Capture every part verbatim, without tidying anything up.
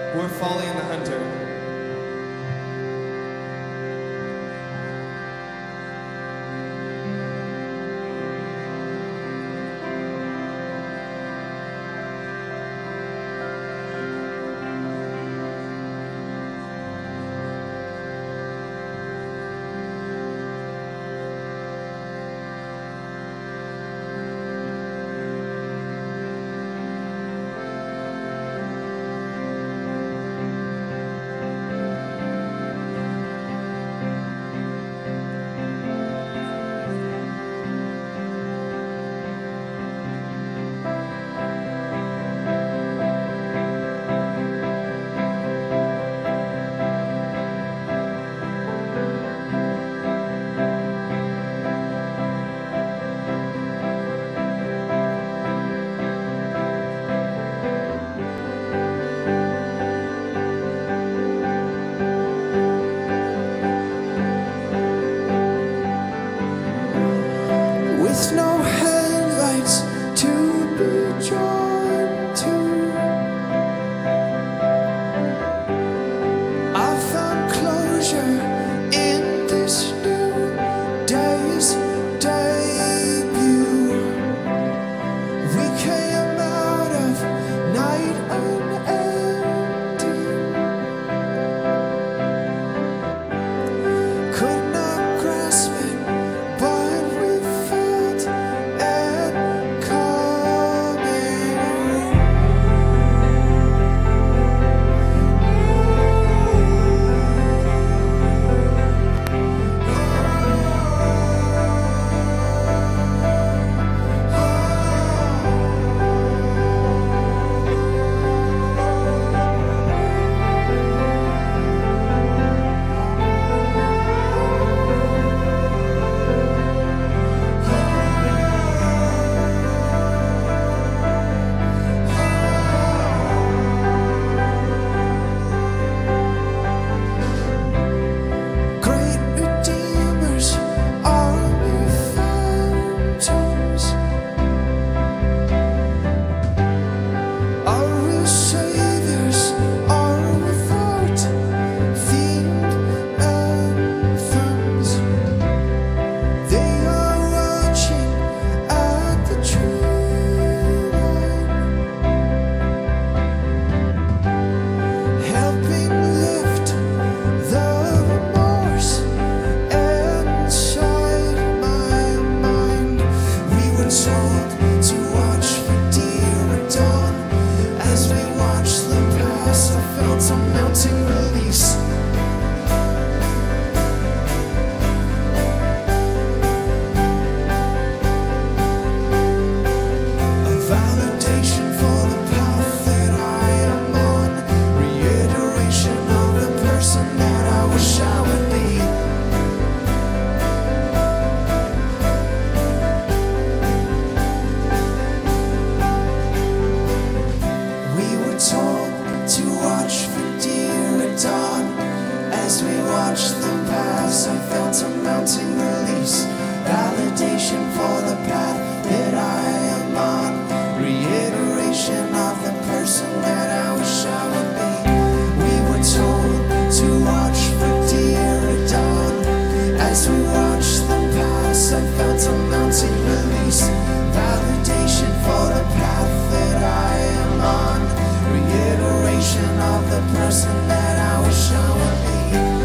We're Folly and the Hunter. With no headlights to be drawn to, I found closure in this new day's debut. We came out of night unending, could not grasp it, but we felt it coming. Great redeemers are mere phantoms. Our real saviors are without themed anthems. They are watching at the tree line, helping lift the remorse inside my mind. We were told to watch for deer at dawn. As we watched them pass, I felt a mounting release. A validation for the path that I am on. Reiteration of the person that I wish I would be. We were told to watch for deer at dawn. As we watched them pass, I felt a mounting release. Validation for the path that I am on. Reiteration of the person that I wish I would be. We were told to watch for deer at dawn. As we watched them pass, I felt a mounting release. Validation for the path that I am on. Reiteration of the person that I wish I would be.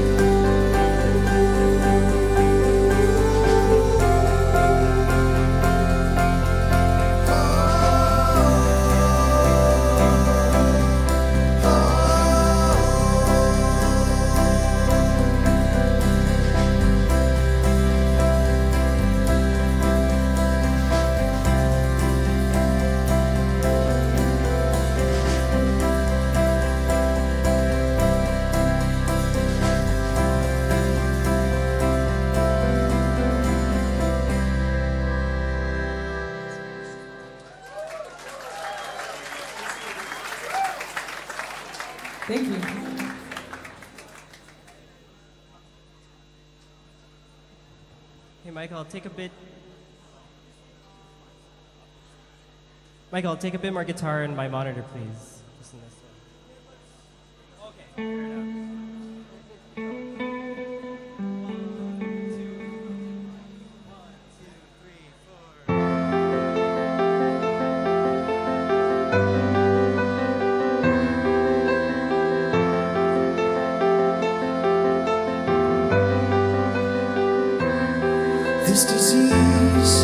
Thank you. Hey, Michael, I'll take a bit. Michael, I'll take a bit more guitar and my monitor, please. Just in this one. This disease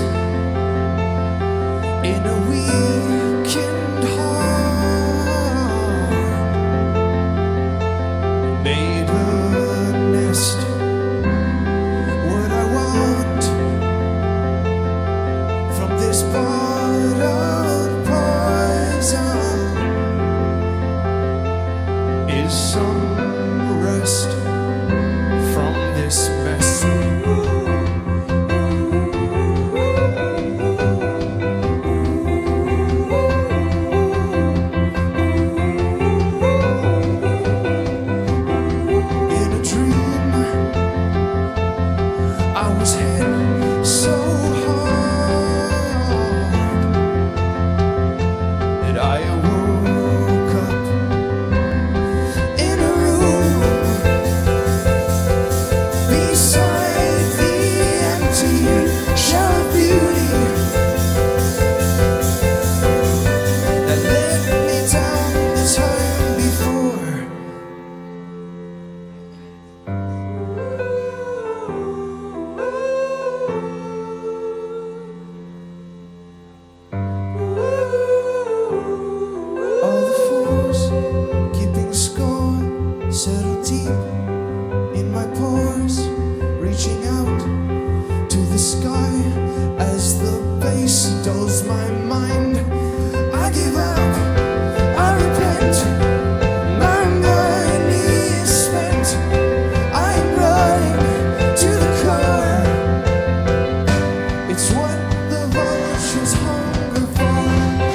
in a weakened heart made a nest. What I want from this bottled poison is some rest from this mess. Settle deep in my pores, reaching out to the sky as the bass dulls my mind. I give up, I repent, my money is spent. I am running to the core. It's what the vultures hunger for.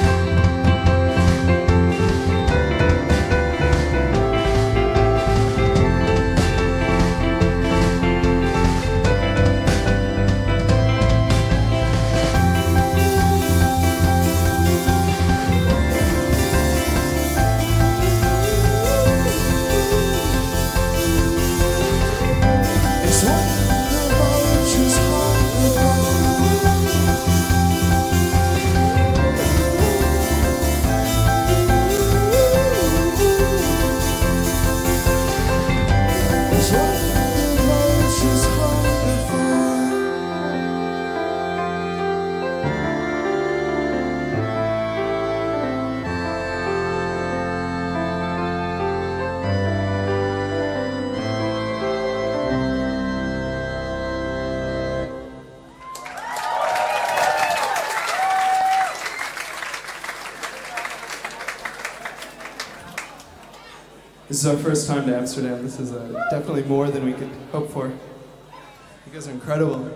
This is our first time to Amsterdam. This is uh, definitely more than we could hope for. You guys are incredible.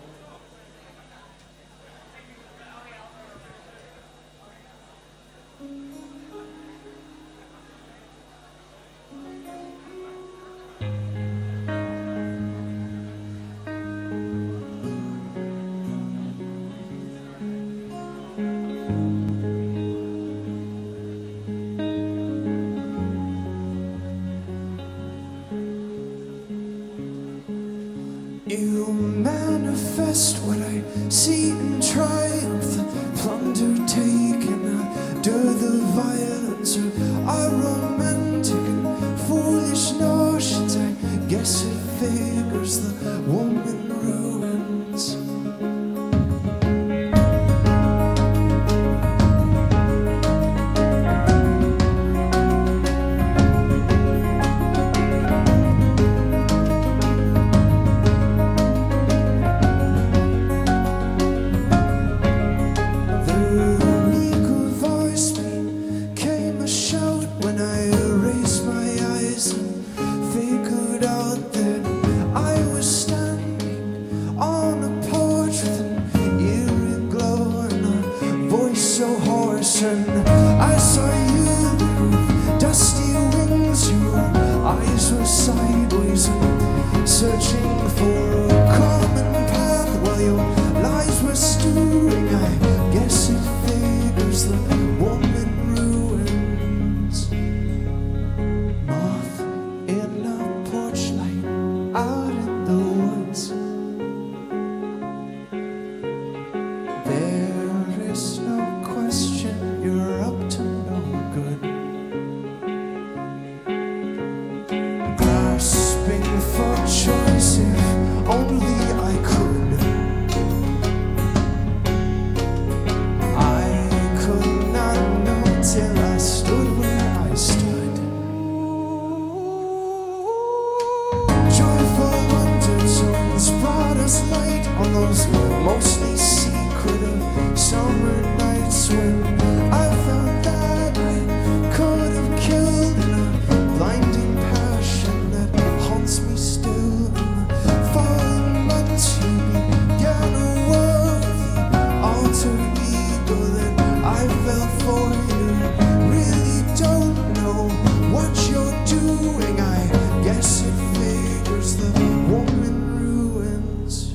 You manifest what I see in triumph, the plunder taken, under the violence of our romantic and foolish notions. I guess it figures the woman ruins. I saw you with dusty wings, your eyes were sideways and searching for a common path while your lies were stewing. I guess it figures the woman ruins. Moth fell for you. Really don't know what you're doing. I guess it figures the woman ruins.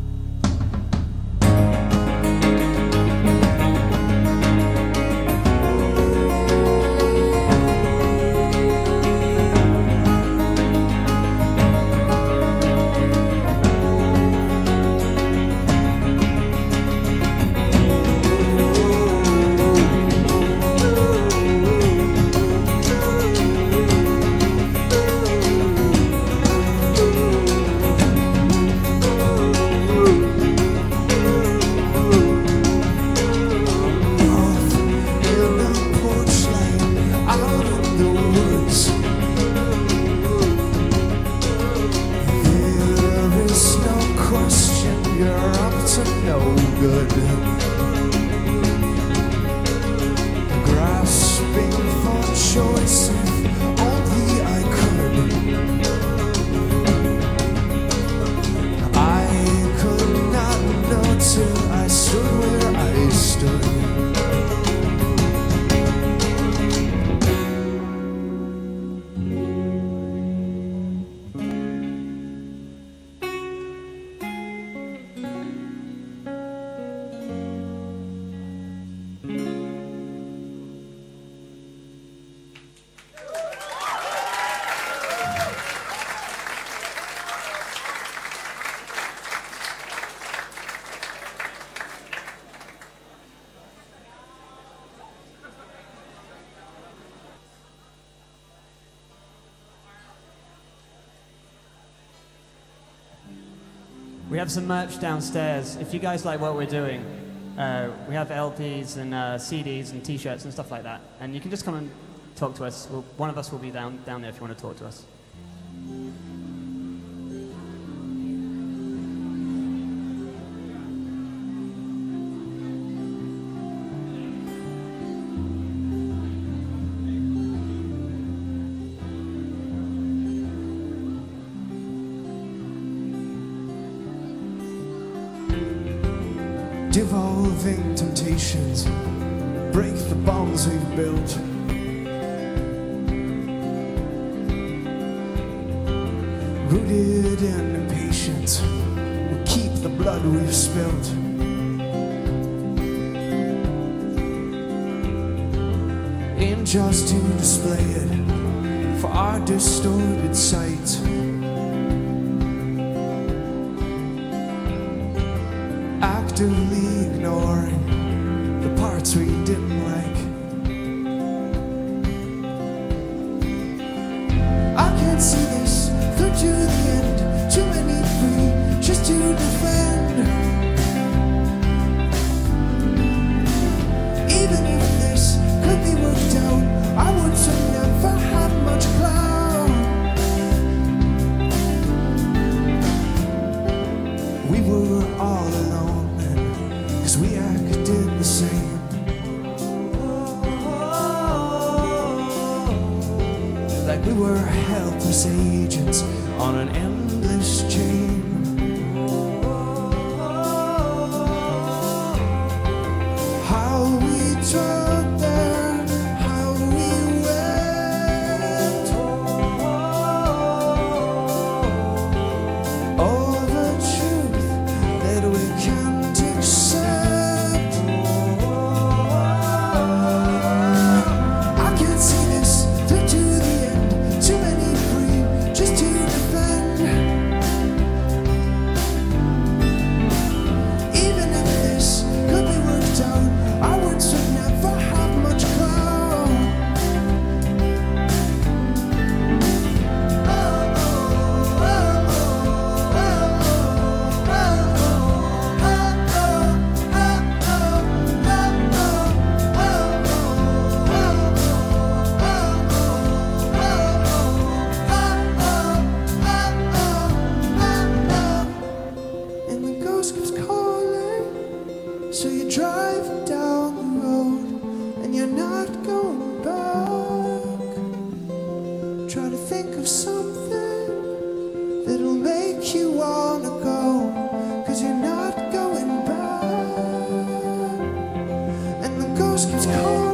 We have some merch downstairs. If you guys like what we're doing, uh, we have L Ps and uh, C Ds and T-shirts and stuff like that. And you can just come and talk to us. We'll, one of us will be down, down there if you want to talk to us. Devolving temptations break the bonds we've built. Rooted in impatience, we keep the blood we've spilt. In just to display it for our distorted sight. Actively ignoring the parts we didn't like. I can't see this through to the end. Too many free just to defend. Even if this could be worked out, I would have never had much clout. We were all alone. We acted the same. Like we were helpless agents on an endless chain. How we turned there, how we went. All the truth that we can't accept. See this through to the end. Too many free just to defend. it's cold.